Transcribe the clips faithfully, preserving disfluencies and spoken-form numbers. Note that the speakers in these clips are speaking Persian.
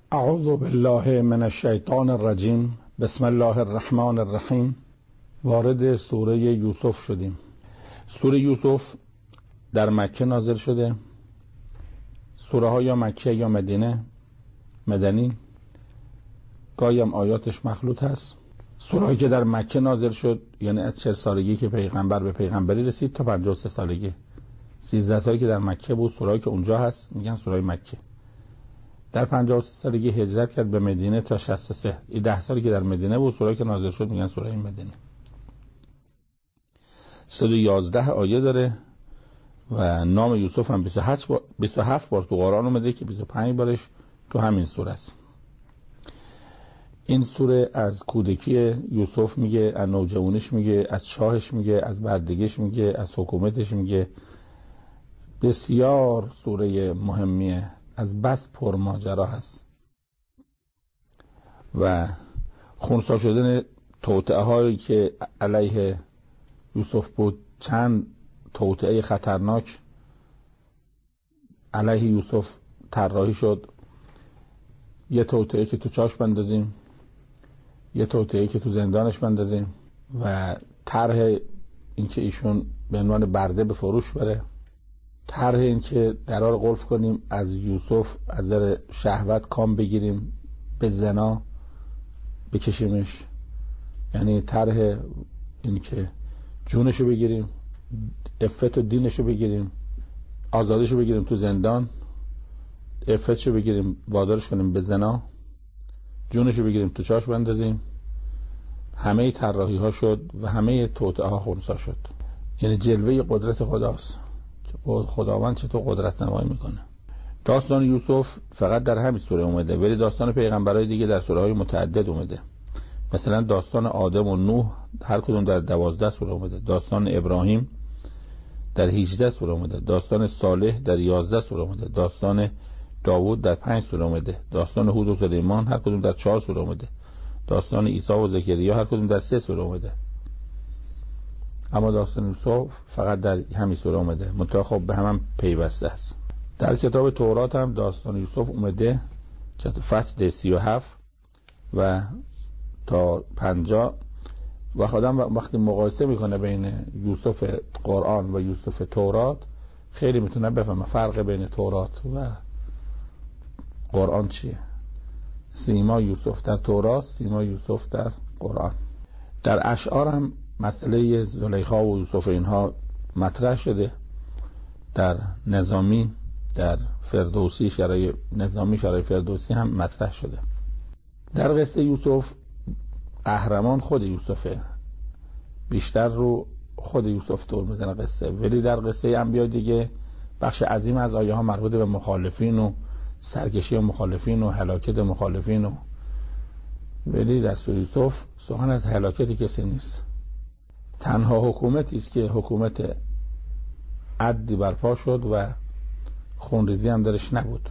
اعوذ بالله من الشیطان الرجیم. بسم الله الرحمن الرحیم. وارد سوره یوسف شدیم. سوره یوسف در مکه نازل شده. سوره ها یا مکه یا مدینه مدنی، گاهی هم آیاتش مخلوط هست. سوره هایی که در مکه نازل شد یعنی از چهل سالگی که پیغمبر به پیغمبری رسید تا پنجاه و سه سالگی، سیزده سالی که در مکه بود. سوره هایی که اونجا هست میگن سوره مکه. در پنجاه و سه سالگی هجرت کرد به مدینه تا شصت و سه. این ده سالی که در مدینه بود سوره که نازل شد میگن سوره مدینه. صد و یازده آیه داره و نام یوسف هم بیست و هفت بار تو قرآن اومده که بیست و پنج بارش تو همین سوره است. این سوره از کودکی یوسف میگه، از نوجوانیش میگه، از شاهش میگه، از بردگیش میگه، از حکومتش میگه. بسیار سوره مهمیه، از بس پرماجرا هست و خونسا شدن توطئه هایی که علیه یوسف بود. چند توطئه خطرناک علیه یوسف طراحی شد. یه توطئه که تو چاش بندازیم، یه توطئه که تو زندانش بندازیم و طرح اینکه ایشون به عنوان برده به فروش بره، طرح این که قرار قلف کنیم از یوسف از در شهوت کام بگیریم به زنا بکشیمش، یعنی طرح این که جونشو بگیریم، عفت و دینشو بگیریم، آزادشو بگیریم تو زندان، عفتشو بگیریم وادارش کنیم به زنا، جونشو بگیریم تو چاش بندازیم. همه طراحی ها شد و همه توطئه ها خنثی شد. یعنی جلوه قدرت خداست. خداوند چطور قدرت نمایی میکنه. داستان یوسف فقط در همین سوره اومده، ولی داستان پیغمبرای دیگه در سوره های متعدد اومده. مثلا داستان آدم و نوح هر کدوم در دوازده سوره اومده. داستان ابراهیم در هجده سوره اومده. داستان صالح در یازده سوره اومده. داستان داوود در پنج سوره اومده. داستان هود و سلیمان هر کدوم در چهار سوره اومده. داستان عیسی و زکریا هر کدوم در سه سوره اومده. اما داستان یوسف فقط در همین سوره اومده، منتها خب به هم, هم پیوسته است. در کتاب تورات هم داستان یوسف اومده فصل سی و هفت و تا پنجاه و خودم وقتی مقایسه میکنه بین یوسف قرآن و یوسف تورات خیلی میتونه بفهمه فرق بین تورات و قرآن چیه. سیما یوسف در تورات، سیما یوسف در قرآن. در اشعار هم مسئله زلیخا و یوسف اینها مطرح شده. در نظامی، در فردوسی، شرای نظامی شرای فردوسی هم مطرح شده. در قصه یوسف قهرمان خود یوسفه، بیشتر رو خود یوسف طور میزنه قصه، ولی در قصه انبیا دیگه بخش عظیم از آیه ها مربوط به مخالفین و سرکشی مخالفین و هلاکت مخالفین و ولی در سوره یوسف سخن از هلاکت کسی نیست. تنها حکومتی است که حکومت عدلی برپا شد و خونریزی هم درش نبود،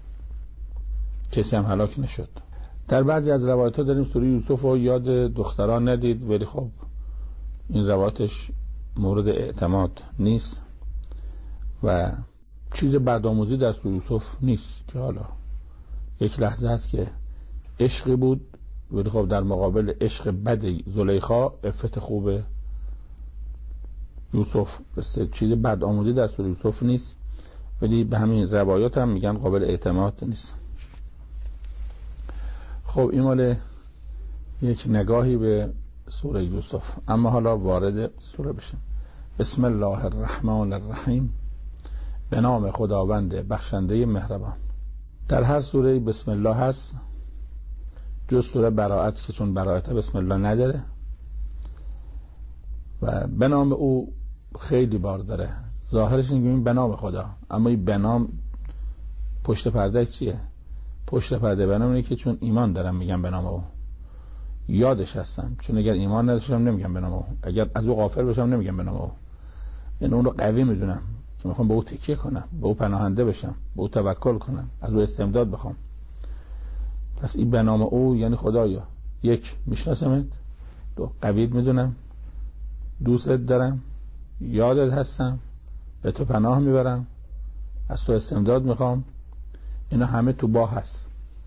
کسی هم هلاک نشد. در بعضی از روایت ها داریم سوره یوسف رو یاد دختران ندید، ولی خب این روایتش مورد اعتماد نیست و چیز بدآموزی در سوره یوسف نیست که حالا یک لحظه هست که عشقی بود، ولی خب در مقابل عشق بد زلیخا عفت خوب یوسف. چیز بدآموزی در سوره یوسف نیست، ولی به همین روایات هم میگن قابل اعتماد نیست. خب این مال یک نگاهی به سوره یوسف. اما حالا وارد سوره بشیم. بسم الله الرحمن الرحیم. به نام خداوند بخشنده مهربان. در هر سوره بسم الله هست جز سوره براءت که چون براءت بسم الله نداره و به نام او خیلی بار داره. ظاهرش میگیم به نام خدا، اما این به نام پشت پرده چیه؟ پشت پرده به نام اینه که چون ایمان دارم میگم به نام او، یادش هستم، چون اگر ایمان نداشتم نمیگم به نام او، اگر از او غافل باشم نمیگم به نام او. یعنی اون رو قوی میدونم که میخوام به او تکیه کنم، به او پناهنده بشم، به او توکل کنم، از او استمداد بخوام. پس این به نام او یعنی خدایا یک میشناسمت، دو قویت میدونم، دوستت دارم، یادت هستم، به تو پناه میبرم، از تو استمداد میخوام. اینا همه تو با هست.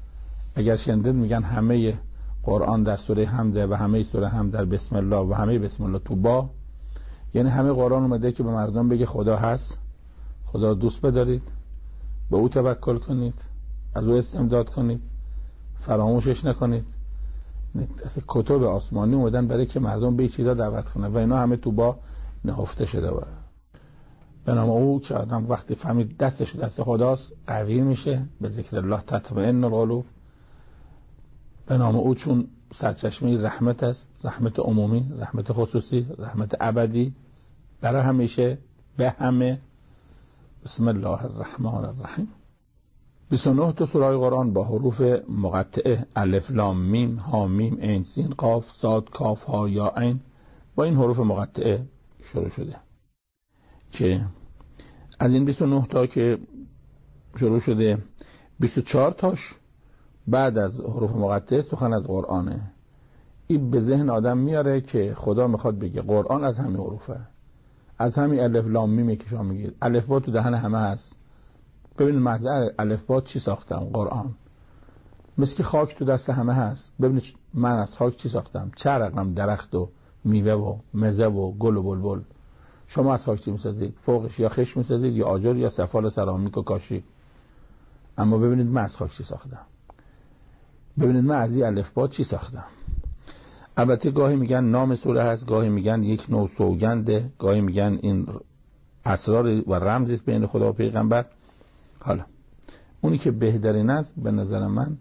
اگر شنیدید میگن همه قرآن در سوره حمد و همه سوره حمد در بسم الله و همه بسم الله تو با، یعنی همه قرآن اومده که به مردم بگه خدا هست، خدا دوست بدارید، به او توکل کنید، از او استمداد کنید، فراموشش نکنید. کتب آسمانی اومدن برای که مردم به چیزا دعوت کنن و اینا همه تو با نهفته شده. و به نام او که آدم وقتی فهمید دستش دست خداست قوی میشه، به ذکر الله تطمئن القلوب. به نام او چون سرچشمه رحمت است، رحمت عمومی، رحمت خصوصی، رحمت ابدی برای همیشه به همه. بسم الله الرحمن الرحیم. بیست و نه تا سوره قرآن با حروف مقطعه الف لام میم ها میم عین سین قاف صاد کاف ها یا عین با این حروف مقطعه شروع شده که از این بیست و نه تا که شروع شده بیست و چهار تاش بعد از حروف مقطعه سخن از قرآنه. این به ذهن آدم میاره که خدا میخواد بگه قرآن از همین حروفه، از همین الف لام میمی که شما میگید. الف با تو دهن همه هست. ببینید مطلع الف با چی ساختم؟ قرآن. مثل که خاک تو دست همه هست. ببینید من از خاک چی ساختم؟ چه رقم درخت و میوه و مزه و گل و بلبل. شما از خاک چی میسازید؟ فوقش یا خش میسازید یا آجر یا سفال سرامیک و کاشی. اما ببینید من از خاک چی ساختم. ببینید من از این الف با چی ساختم. البته گاهی میگن نام سوره هست، گاهی میگن یک نوع سوگنده، گاهی میگن این اسرار و رمزی است بین خدا و پیغمبر. حالا اونی که بهترین است به نظر من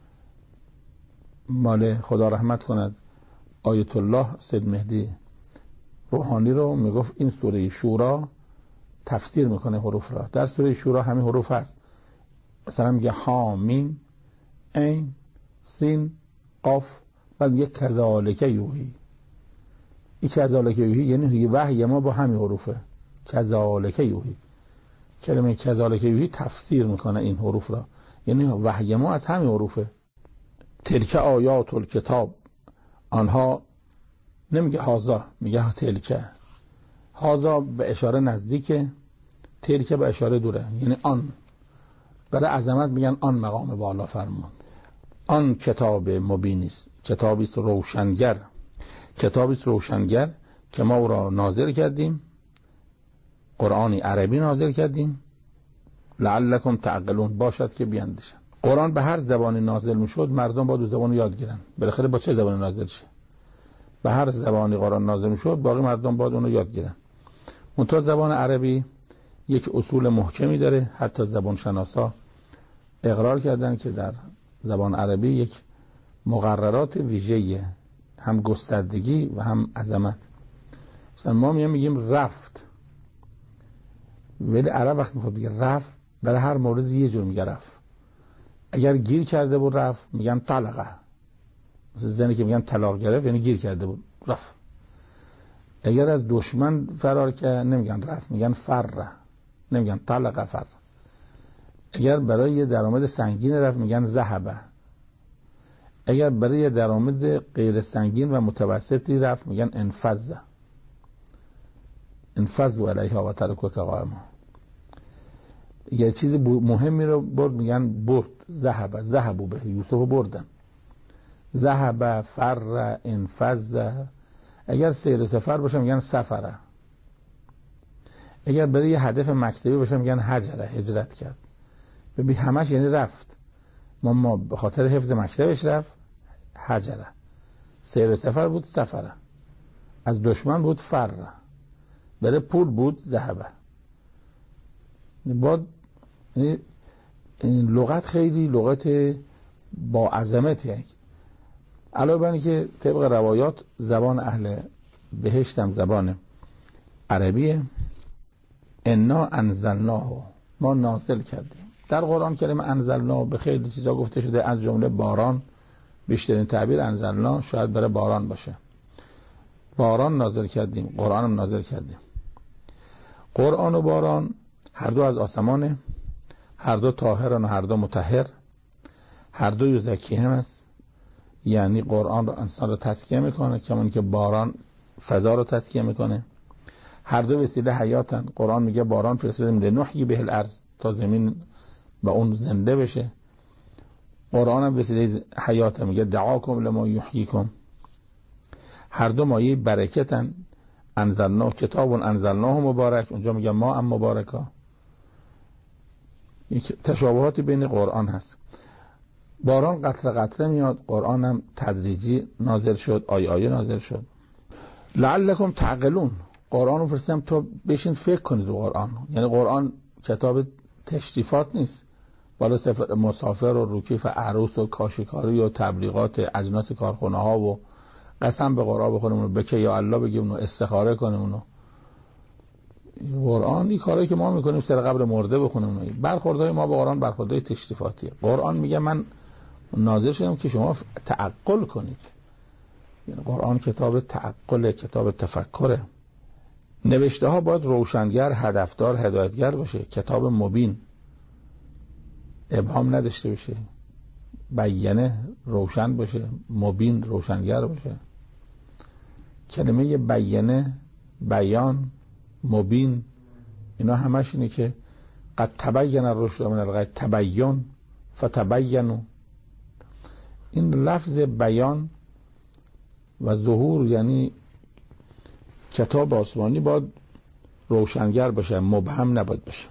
مال خدا رحمت کند آیت الله سید مهدی روحانی رو میگفت این سوره شورا تفسیر میکنه حروف را. در سوره شورا همین حروف هست. مثلا میگه ها میم عین سین قاف، بعد میگه کذالک یوحی. این کذالک یوحی یعنی وحی ما با همین حروفه. کذالک یوحی، کلمه کذالک یوحی تفسیر میکنه این حروف را، یعنی وحی ما از همین حروفه. تلک آیات الکتاب، آنها نمیگه هازا، میگه تلکه. هازا به اشاره نزدیکه، تلکه به اشاره دوره، یعنی آن. برای عظمت میگن آن مقام بالا فرمان. آن کتاب مبین است، کتابی است روشنگر، کتابی است روشنگر که ما او را نازل کردیم، قرآنی عربی نازل کردیم، لعلکم تعقلون، باشد که بیاندیشن. قرآن به هر زبانی نازل میشد مردم با دو زبان یاد گیرن. بالاخره با چه زبانی نازل شه؟ به هر زبانی قرآن نازل میشد باقی مردم باید اون رو یاد گیرن. منتها زبان عربی یک اصول محکمی داره. حتی زبان شناسا اقرار کردن که در زبان عربی یک مقررات ویژه‌ای، هم گستردگی و هم عظمت. مثلا ما میگیم رفت، ولی عرب وقت میخواد بگه رفت برای هر مورد یه جور میگه رفت. اگر گیر کرده بود رفت میگن طلقه. مثل زنی که میگن طلاق گرفت یعنی گیر کرده بود رفت. اگر از دشمن فرار کرد نمیگن رفت، میگن فر، نمیگن طلقه فر. اگر برای یه درآمد سنگین رفت میگن ذهب. اگر برای یه درآمد غیر سنگین و متوسطی رفت میگن انفذ. انفذ علیها و ترکوک قائما. یه چیز مهمی رو برد میگن برد. ذهب، ذهبوا به، یوسف بردن. ذهب، فر، انفذ. اگر سیر سفر باشه میگن سفره. اگر برای یه هدف مکتبی باشه میگن هجره، هجرت کرد. ببین همش یعنی رفت. ما ما به خاطر حفظ مکتبش رفت هجره. سیر سفر بود سفره. از دشمن بود فر. برای پول بود ذهبه. بعد این لغت خیلی لغت با عظمتیه. علاوه بر اینکه طبق روایات زبان اهل بهشت هم زبان عربیه. انا انزلناه، ما نازل کردیم. در قرآن کلمه انزلناه به خیلی چیزا گفته شده، از جمله باران. بیشترین تعبیر انزلناه شاید برای باران باشه. باران نازل کردیم، قرآن هم نازل کردیم. قرآن و باران هر دو از آسمانه، هر دو طاهرن و هر دو مطهر، هر دو یزکی هم است. یعنی قرآن رو انسان رو تزکیه میکنه کمان که باران فضا رو تزکیه میکنه. هر دو وسیله حیاتن. قرآن میگه باران فرستادیم لنحیی به الارض، تا زمین با اون زنده بشه. قرآن هم وسیله حیات، میگه دعاکم لما یحییکم. هر دو مایه برکتن. انزلنا کتاب انزلناه مبارک، اونجا میگه ما ام مبارکا. یک تشابهاتی بین قرآن هست. باران قطره قطره میاد، قرآن هم تدریجی نازل شد، آیه آیه نازل شد. لعلکم تعقلون، قرآن رو فرستم تو بشین فکر کنید رو قرآن. یعنی قرآن کتاب تشریفات نیست، بالا سفر مسافر و روکیف عروس و کاشیکاری و تبلیغات اجناس کارخونه ها و قسم به قرآن بخونیم و بکه یا الله بگیم و استخاره کنیم. و قرآن این کاری که ما میکنیم سر قبر مرده بخونیم. برخوردهای ما با قرآن برخوردهای تشریفاتیه. قرآن میگه من نازل شدم که شما تعقل کنید. یعنی قرآن کتاب تعقل، کتاب تفکره. نوشته ها باید روشنگر، هدفدار، هدایتگر باشه. کتاب مبین، ابهام نداشته باشه، بیانه روشن باشه، مبین روشنگر باشه. کلمه بیانه، بیان، مبین، اینا همش اینه که قد تبین الرشد من الغی، تبین فتبینوا. این لفظ بیان و ظهور یعنی کتاب آسمانی باید روشنگر باشه، مبهم نباید باشه.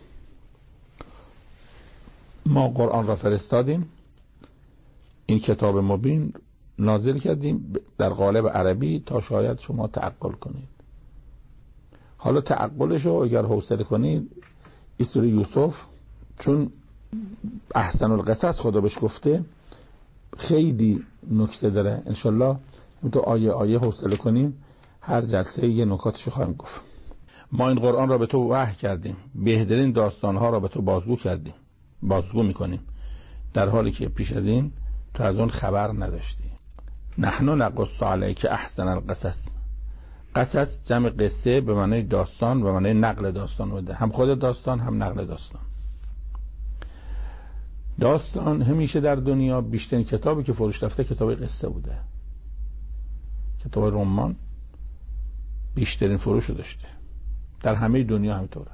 ما قرآن را فرستادیم، این کتاب مبین نازل کردیم در قالب عربی تا شاید شما تعقل کنید. حالا تعقلش رو اگر حوصله کنید، این سوره یوسف چون احسن القصص خدا بهش گفته خیلی نکته داره. انشالله تو آیه آیه حوصله کنیم، هر جلسه یه نکاتش رو خواهیم گفت. ما این قرآن را به تو وحی کردیم، بهترین داستانها را به تو بازگو کردیم، بازگو میکنیم، در حالی که پیش از این تو از اون خبر نداشتی. نحن نقص علیک احسن القصص. قصص جمع قصه به معنی داستان، به معنی نقل داستان بوده، هم خود داستان هم نقل داستان. داستان همیشه در دنیا بیشترین کتابی که فروش رفته کتاب قصه بوده. کتاب رمان بیشترین فروش داشته در همه دنیا، همینطوره.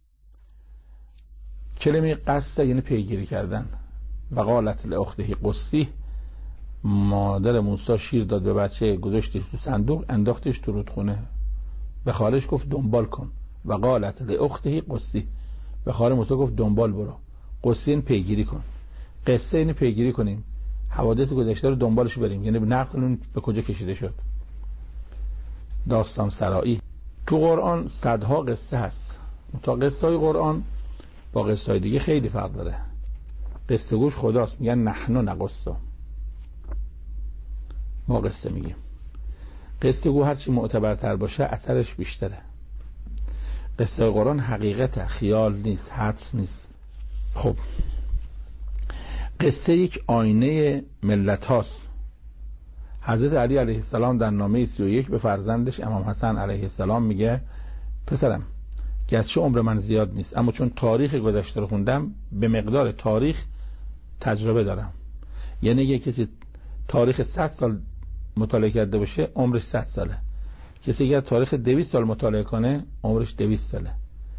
کلمه قصه یعنی پیگیری کردن. و قالت لاخته قصی، مادر موسی شیر داد به بچه، گذاشتش تو صندوق، انداختش تو رودخونه، به خالش گفت دنبال کن. و قالت لاخته قصی، به خال موسی گفت دنبال برو. قصی این پیگیری کن، قصه این پیگیری کنیم، حوادث گذشته رو دنبالش بریم، یعنی نقل کنیم به کجا کشیده شد. داستان سرایی. تو قرآن صدها قصه هست. تا قصه های قرآن با قصه های دیگه خیلی فرق داره. قصه گوش خداست، میگن نحن نقص، ما قصه میگیم. قصه گو هرچی معتبرتر باشه اثرش بیشتره. قصه های قرآن حقیقته، خیال نیست، حدس نیست. خب قصه یک آینه ملت هاست. حضرت علی علیه السلام در نامه سی و یک به فرزندش امام حسن علیه السلام میگه پسرم گرچه عمر من زیاد نیست، اما چون تاریخ گذشته رو خوندم به مقدار تاریخ تجربه دارم. یعنی یه کسی تاریخ صد سال مطالعه کرده باشه عمرش صد ساله، کسی اگر تاریخ دویست سال مطالعه کنه عمرش دویست ساله.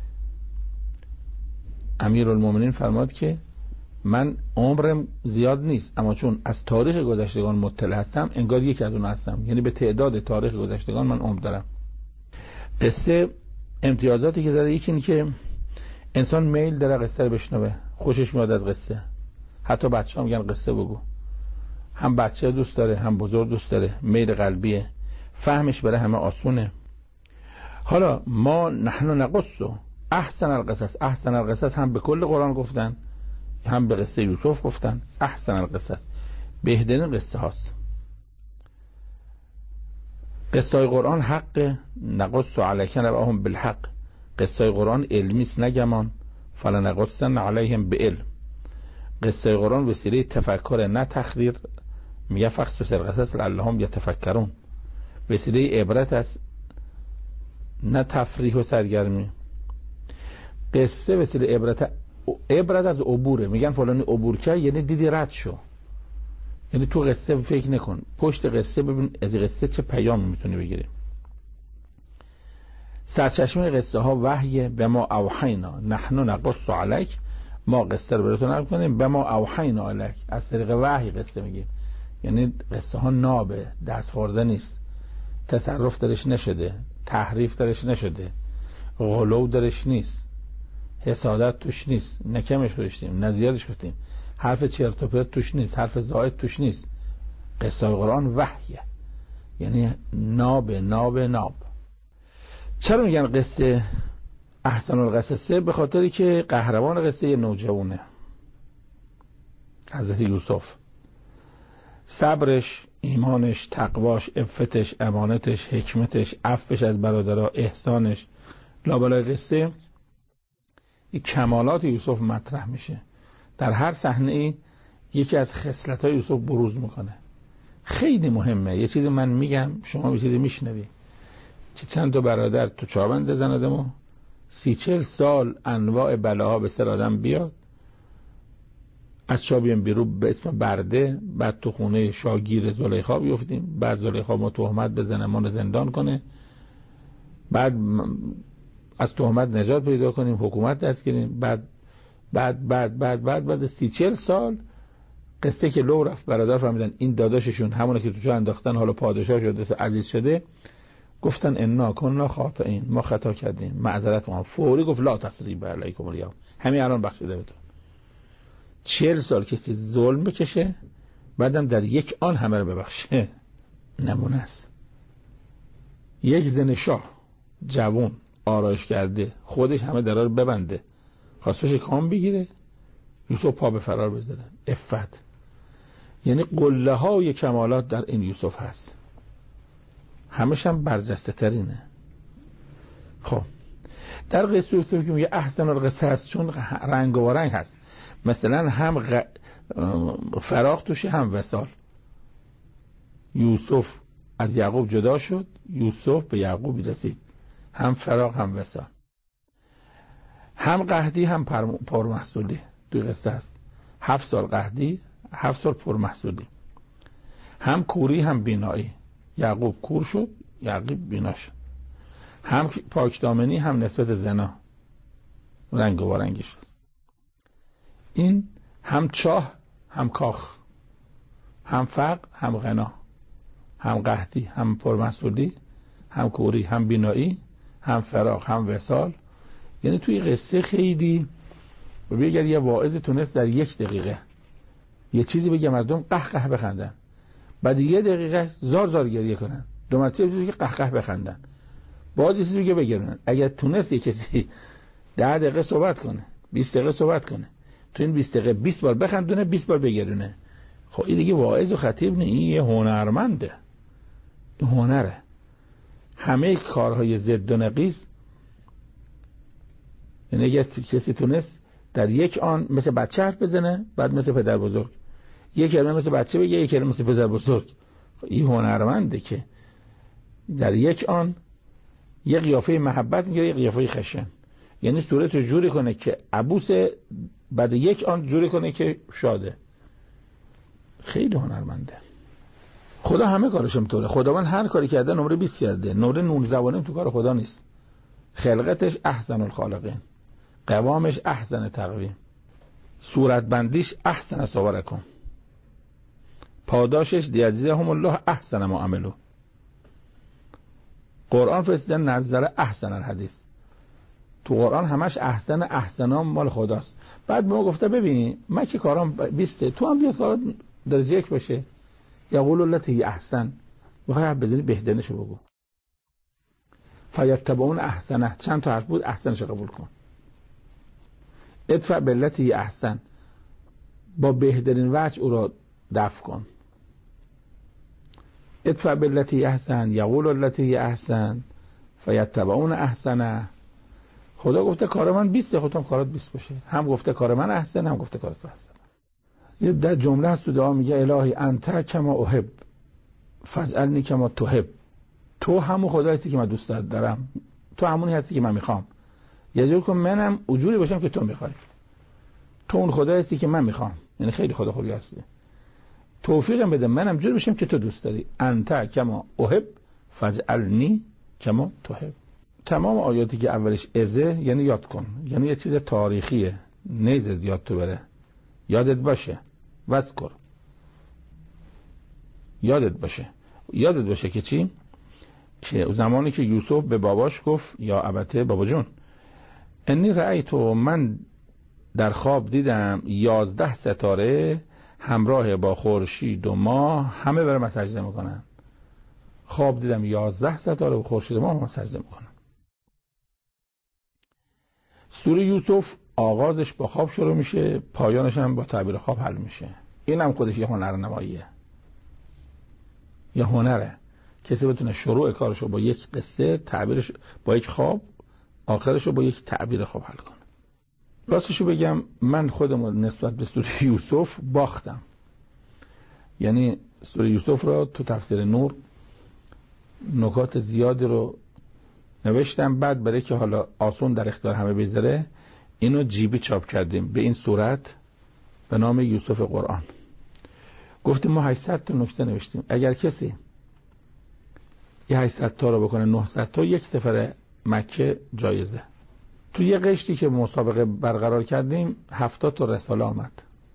امیرالمومنین فرماد که من عمرم زیاد نیست، اما چون از تاریخ گذشتگان مطلع هستم انگار یک از اون هستم، یعنی به تعداد تاریخ گذشتگان من عمر دارم. قصه امتیازاتی که داره یکی این که انسان میل داره قصه رو بشنوه، خوشش میاد از قصه. حتی بچه‌ها میگن قصه بگو، هم بچه دوست داره هم بزرگ دوست داره، میل قلبیه، فهمش برای همه آسونه. حالا ما نحن نقص احسن القصص، احسن القصص هم به کل قرآن گفتن، هم به قصه یوسف گفتن احسن القصص، بهترین قصه هاست. قصه های قرآن حق، نقص علیک نبأهم بالحق. قصه های قرآن علمیست نگمان، فلنقصن علیهم بعلم. قصه های قرآن وسیله تفکر نه تخدیر، میگه فقصص القصص لعلهم یتفکرون. وسیله عبرت است نه تفریح و سرگرمی. قصه وسیله عبرت، عبرت از عبوره، میگن فلانی عبور کرد یعنی دیدی رد شو، یعنی تو قصه فکر نکن، پشت قصه ببین از قصه چه پیامی میتونی بگیری. سرچشمه قصه ها وحی، به ما اوحینا نحن نقص علیک ما قصه رو براتون نقل کنیم، به ما اوحینا الیک، از طریق وحی قصه میگیم. یعنی قصه ها نابه، دست خورده نیست، تصرف درش نشده، تحریف درش نشده، غلو درش نیست، حسادت توش نیست، نکمش گذاشتیم، نزیادش گفتیم، حرف چرت و پرت توش نیست، حرف زائد توش نیست. قصه قرآن وحیه، یعنی ناب ناب ناب. چرا میگن قصه احسن القصصه؟ به خاطری که قهرمان قصه یه نوجوانه، حضرت یوسف. صبرش، ایمانش، تقواش، عفتش، امانتش، حکمتش، عفوش از برادرها، احسانش، لابلای قصه این کمالات یوسف مطرح میشه. در هر صحنه ای یکی از خصلت‌های یوسف بروز میکنه. خیلی مهمه. یه چیزی من میگم، شما یه چیزی میشنوی که چند تا برادر تو چابند زندمو سی چل سال انواع بلاها به سر آدم بیاد، از چابیم بیرو به اسم برده، بعد تو خونه شاگیر زلیخا بیفتیم، بعد زلیخا ما تهمت بزنه ما رو زندان کنه، بعد از تهمت نجات پیدا کنیم، حکومت دست گیریم، بعد بعد بعد بعد بعد بعد سی چل سال قصه که لو رفت برادر فهمیدن این داداششون همونه که تو جا انداختن حالا پادشاه شده، عزیز شده، گفتن انا کنا خاطئین، ما خطا کردیم، معذرت ما. فوری گفت لا تسریب علیکم الیوم، همین الان بخشیده بهتون. چهل سال کسی ظلم بکشه بعدم در یک آن همه رو ببخشه، نمونه است. یک زن شاه جوان آرایش کرده، خودش همه درا رو ببنده، خواستش کام بگیره، یوسف پا به فرار بذاره. عفت، یعنی قله های کمالات در این یوسف هست، همش هم برجسته ترینه. خب در قصه یوسف که میگه احسن القصه هست چون رنگ و رنگ هست، مثلا هم غ... فراق توشه هم وصال. یوسف از یعقوب جدا شد، یوسف به یعقوب رسید، هم فراق هم وصال. هم قحطی هم پرمحصولی توی قصه هست، هفت سال قحطی هفت سال پرمحصولی. هم کوری هم بینایی، یعقوب کور شد یعقوب بینا شد. هم پاکدامنی هم نسبت زنا، رنگ و رنگی شد. این هم چاه هم کاخ، هم فقر هم غنا، هم قحطی هم پرمحصولی، هم کوری هم بینایی، هم فراق هم وصال. یعنی توی قصه خیلی بگه یه واعظ تونست در یک دقیقه یه چیزی بگه مردم قه قه بخندن، بعد یه دقیقه زار زار گریه کنن، دو مرتبه چیزی که قه قه بخندن، باز یه چیزی که بگرونن. اگر تونست یه کسی ده دقیقه صحبت کنه، بیست دقیقه صحبت کنه، تو این بیست دقیقه بیست بار بخندونه، بیست بار بگرونه، خب این دیگه واعظ و خطیب نه، این یه هنرمنده، این هنره. همه کارهای ضد و نقیض، یعنی اگه کسی تونست در یک آن مثل بچه حرف بزنه، بعد مثل پدر بزرگ، یک کلمه مثل بچه بگه، یک کلمه مثل پدر بزرگ، این هنرمنده که در یک آن یک قیافه محبت میگه، یک قیافه خشن، یعنی صورت رو جوری کنه که عبوسه، بعد یک آن جوری کنه که شاده. خیلی هنرمنده. خدا همه کارش همطوره. خداوند هر کاری کرده نمره بیست کرده، نمره نوزده و نیم تو کار خدا نیست. خلقتش احسن الخالقین، قوامش احسن تقویم، صورت بندیش احسن صورکم، پاداشش لیجزیهم الله احسن ما عملوا. قرآن فرستادن نظر احسن الحدیث، تو قرآن همش احسن احسنام مال خداست. بعد ما گفته ببین من که کارام بیسته، تو هم بیا کارات درجه یک باشه. یقول التی احسن، میخوای حرف بزنی بهترینشو بگو. فیتبعون احسنه، چند تا حرف بود، احسنشو قبول کن. ادفع بالتی احسن، با بهترین وجه او را دفع کن. ادفع بالتی احسن، یقول التی احسن فیتبعون احسنه. خدا گفته کار من بیسته، خودم کارات بیست باشه. هم گفته کار من احسن، هم گفته کارت احسن. یه در جمله هست تو دعا میگه الهی انت کما احب فاجعلنی کما تحب. تو همون خدایی هستی که من دوست دارم، تو همونی هستی که من میخوام، یه جور کن منم اجوری باشم که تو میخوای. تو اون خدایی هستی که من میخوام، یعنی خیلی خدا خوبی هستی، توفیقم بده منم جوری باشم که تو دوست داری. انت کما احب فاجعلنی کما تحب. تمام آیاتی که اولش ازه یعنی یاد کن، یعنی یه چیز تاریخیه، نیزت یاد تو بره، یادت باشه وذکر، یادت باشه یادت باشه که چی؟ که زمانی که یوسف به باباش گفت یا ابته بابا جون انی رأیتو، من در خواب دیدم یازده ستاره همراه با خورشید و ماه همه برام سجده میکنن. خواب دیدم یازده ستاره و خورشید و ماه هم سجده میکنن. سوره یوسف آغازش با خواب شروع میشه، پایانش هم با تعبیر خواب حل میشه. این هم خودش یه هنر نماییه، یه هنره. کسی بتونه شروع کارشو با یک قصه، تعبیرش با یک خواب، آخرشو با یک تعبیر خواب حل کنه. راستشو بگم من خودم نسبت به سوره یوسف باختم. یعنی سوره یوسف را تو تفسیر نور نکات زیادی رو نوشتم، بعد برای که حالا آسون در اختیار همه بذاره اینو جیبی چاپ کردیم به این صورت به نام یوسف قرآن. گفتیم ما هشتصد تا نکته نوشتیم، اگر کسی یه هشتصد تا رو بکنه نهصد تا یک سفر مکه جایزه. تو یه قشتی که مسابقه برقرار کردیم هفتاد تا رساله آمد.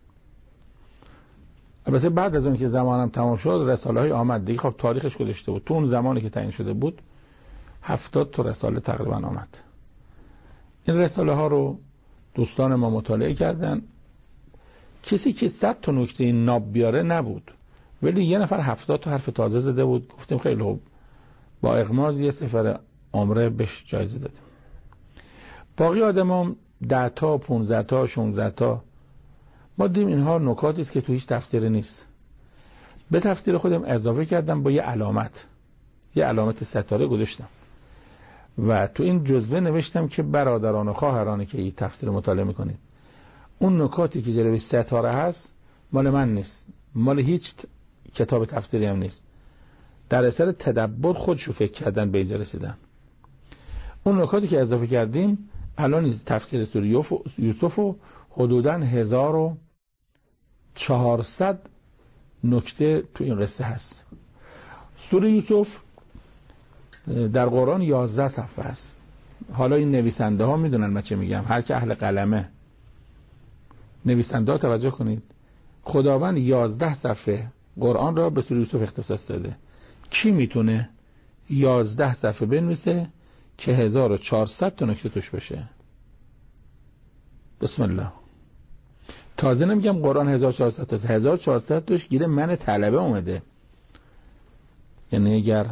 البته بعد از اون که زمانم تمام شد رساله های آمد دیگه، خب تاریخش گذشته بود. تو اون زمانی که تعیین شده بود هفتاد تا رساله تقریبا آمد. این رساله ها رو دوستان ما مطالعه کردن. کسی که صد تا نکته ناب بیاره نبود، ولی یه نفر هفتاد تا حرف تازه زده بود. گفتیم خیلی خوب، با اغماض یه سفر عمره بهش جایزه دادیم. باقی آدمام ده تا، پانزده تا، شانزده تا. ما دیدیم اینها نکاتی است که تو هیچ تفسیری نیست. به تفسیر خودم اضافه کردم با یه علامت، یه علامت ستاره گذاشتم و تو این جزوه نوشتم که برادران و خواهرانی که این تفسیر مطالعه میکنید، اون نکاتی که جلوی ستاره هست مال من نیست، مال هیچ کتاب تفسیری هم نیست. در اثر تدبر خودشو فکر کردن به اینجا رسیدن. اون نکاتی که اضافه کردیم الان تفسیر سوره یوسف و حدوداً هزار و چهارصد نکته تو این قصه هست. سوره یوسف در قرآن یازده صفحه است. حالا این نویسنده ها میدونن من چه میگم، هر که اهل قلمه. نویسنده ها توجه کنید، خداوند یازده صفحه قرآن را به سوره یوسف اختصاص داده. کی میتونه یازده صفحه بنویسه که هزار و چهارصد تا نکته توش بشه؟ بسم الله. تازه نمیگم قرآن هزار و چهارصد تا، هزار و چهارصد توش گیره من طلبه اومده. یعنی اگر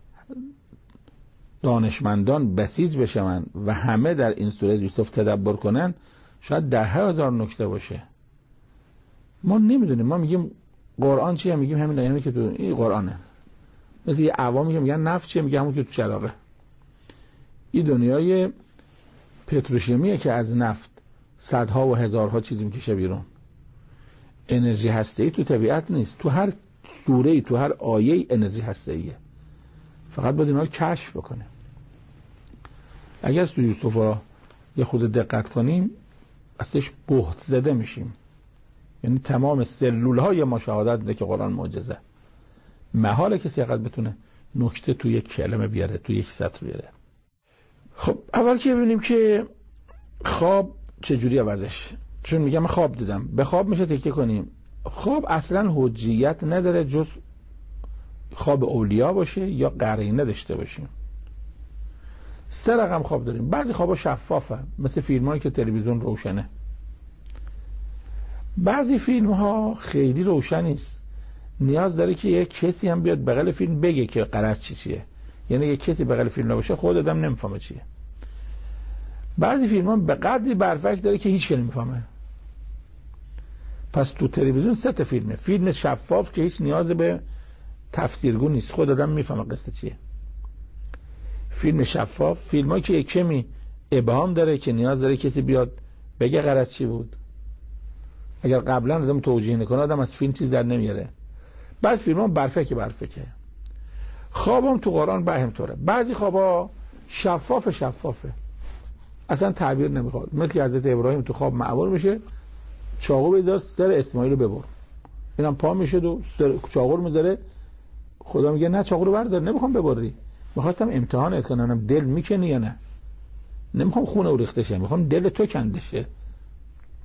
دانشمندان بسیج بشن و همه در این سوره یوسف تدبر کنن شاید ده هزار نکته باشه. ما نمیدونیم، ما میگیم قرآن چیه، میگیم همین یعنی که تو این قرآنه. مثل یه عوامی که میگن نفت چیه، میگه همون که تو چراغه. این دنیای پتروشیمیه که از نفت صدها و هزارها چیزی میکشه بیرون. انرژی هسته‌ای تو طبیعت نیست، تو هر سوره‌ای، تو هر آیه‌ای انرژی هسته‌ایه. فقط باید اینا رو کشف بکنه. اگر سوره یوسف را یه خود دقت کنیم ازش بهت زده میشیم. یعنی تمام سلول‌های ما شهادت میده که قرآن معجزه. محاله کسی فقط بتونه نکته تو یک کلمه بیاره، تو یک سطر بیاره. خب اول که ببینیم که خواب چجوری عوضش. چون میگم خواب دیدم، به خواب میشه تکیه کنیم. خواب اصلا حجیت نداره جز خواب اولیا باشه یا قرینه داشته باشیم. سه رقم خواب داریم. بعضی خوابا شفافه، مثل فیلمایی که تلویزیون روشنه. بعضی فیلم ها خیلی روشن نیست، نیاز داره که یک کسی هم بیاد بغل فیلم بگه که غرض چی چیه. یعنی یک کسی بغل فیلم نباشه خود آدم نمیفهمه چیه. بعضی فیلم ها به قدری برفک داره که هیچ کی نمیفهمه. پس تو تلویزیون سه تا فیلمه. فیلم شفاف که هیچ نیاز به تفسیرگو نیست، خود آدم میفهمه قصه چیه. فیلم شفاف، فیلمایی که یک کمی ابهام داره که نیاز داره کسی بیاد بگه غرض چی بود. اگر قبلا آدم توجیه نکنه آدم از فیلم چیز در نمیاره. بعض فیلم‌ها برفک برفکه. خوابم تو قرآن به همطوره. بعضی خوابا شفاف شفافه، اصلا تعبیر نمیخواد. مثل حضرت ابراهیم تو خواب معمور میشه چاقو بذار سر اسماعیل رو ببر، اینم پا میشه و چاقو رو میذاره. خدا میگه نه چاقو رو بردار، نمیخوام ببری، میخواستم امتحانت کنم دل میکنی یا نه، نمیخوام خونه او ریخته شه، میخوام دل تو کنده شه.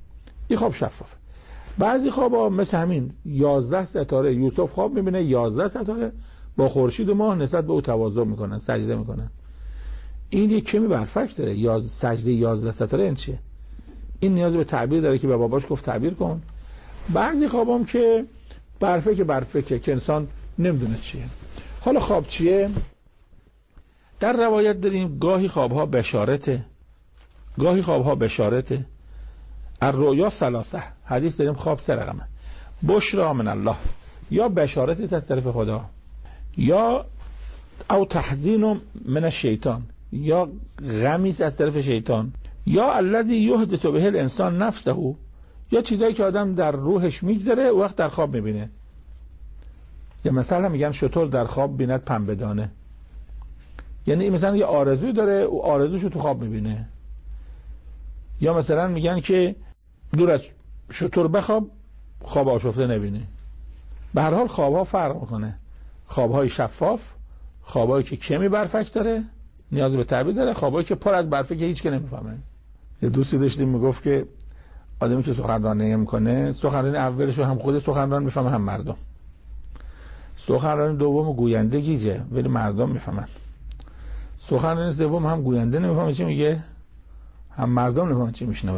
این خواب شفافه. بعضی خوابا مثل همین یازده ستاره یوسف خواب میبینه، یازده ستاره با خورشید و ماه نسبت به او تواضع میکنن، سجده میکنن. این یک کمی برفک داره. یاز... سجده یازده ستاره این چیه؟ این نیاز به تعبیر داره که به باباش گفت تعبیر کن. بعضی خوابام که برفک برفکه که انسان نمیدونه چیه. حالا خواب چیه؟ در روایت داریم گاهی خوابها بشارته، گاهی خوابها بشارته. الرؤیا ثلاثه، حدیث داریم خواب سه رقمه. بشرا من الله، یا بشارتی از طرف خدا، یا او تحزین من الشیطان، یا غمی از طرف شیطان، یا الذی یحدث به الانسان نفسه، یا چیزایی که آدم در روحش میگذره وقت در خواب میبینه. یا مثلا میگن شتر در خواب بیند پنبه دانه، یعنی مثلا یه آرزوی داره و آرزوشو تو خواب میبینه. یا مثلا میگن که دور از شتر بخواب، خواب آشفته نبینه. به هر حال خوابها فرق میکنه. خوابهای شفاف، خوابایی که کمی برفک داره نیاز به تعبیر داره، خوابایی که پر از برفک که هیچ که نمیفهمه. یه دوستی داشتیم میگفت که آدمی که سخنرانی میکنه، سخنرانی اولش هم خود سخنران میفهمه هم مردم، سخنرانی دوم گوینده گیجه ولی مردم میفهمن، سخنرانی سوم هم گوینده نمیفهمه چی میگه هم مردم نمیفهمن چی میشنون.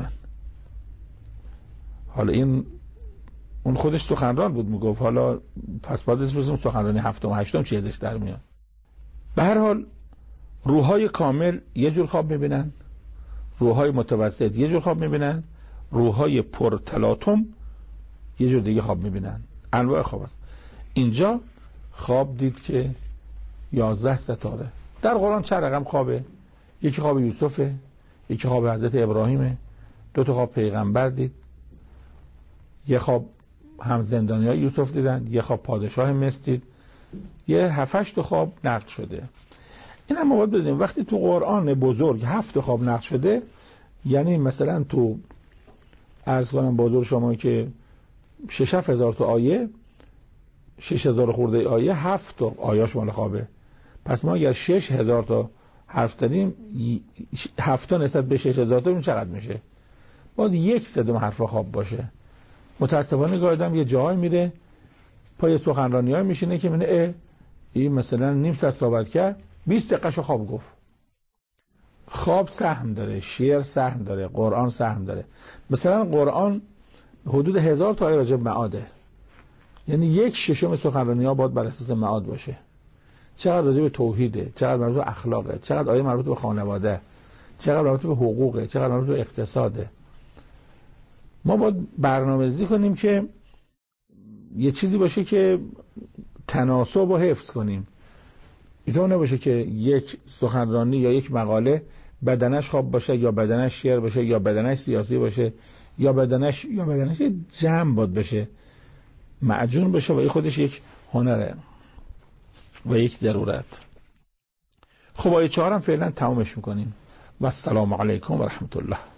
حالا این اون خودش سخنران بود میگفت، حالا پس بعدش بزنیم سخنرانی هفتم و هشتم چی ازش در میاد. به هر حال روحای کامل یه جور خواب میبینن، روحای متوسط یه جور خواب میبینن، روحای پر تلاطم یه جور دیگه خواب میبینن. انواع خواب هست. اینجا خواب دید که یازده ستاره. در قرآن چند رقم خوابه؟ یکی خواب یوسفه، یکی خواب حضرت ابراهیمه، دو تا خواب پیغمبر دید، یه خواب هم زندانیای یوسف دیدن، یه خواب پادشاه مصر دید، یه هفتش تا خواب نقل شده. این هم باید بدونیم وقتی تو قرآن بزرگ هفت خواب نقل شده، یعنی مثلا تو عرض کنم بزرگ شما که شش هزار تا آیه، شش هزار خورده آیه، هفت تا آیاش مال خوابه. پس ما اگر شش هزار تا حرف داریم، هفت تا نسبت به شش هزار تا اون چقدر میشه؟ باید یک سوم حرف خواب باشه. متاسفانه گاهی آدم یه جایی میره پای سخنرانی‌ها میشینه که میگه این مثلا نیم ساعت صحبت کرد، بیست دقیقه‌شو خواب گفت. خواب سهم داره، شعر سهم داره، قرآن سهم داره. مثلا قرآن حدود هزار تا آیه راجع به معاده، یعنی یک ششم سخنرانی‌ها باید بر اساس معاد باشه. چقدر راجع به توحیده، چقدر مربوط به اخلاقه، چقدر آیه مربوط به خانواده، چقدر مربوط به حقوقه، چقدر مربوط به اقتصاده. ما باید برنامه‌ریزی کنیم که یه چیزی باشه که تناسب رو حفظ کنیم. اینطور نباشه که یک سخنرانی یا یک مقاله بدنش خواب باشه، یا بدنش شعر باشه، یا بدنش سیاسی باشه، یا بدنش یا بدنش جمع باد بشه، معجون باشه. و این خودش یک هنره و یک ضرورت. خب آیه چهار هم فعلا تمامش میکنیم. و السلام علیکم و رحمت الله.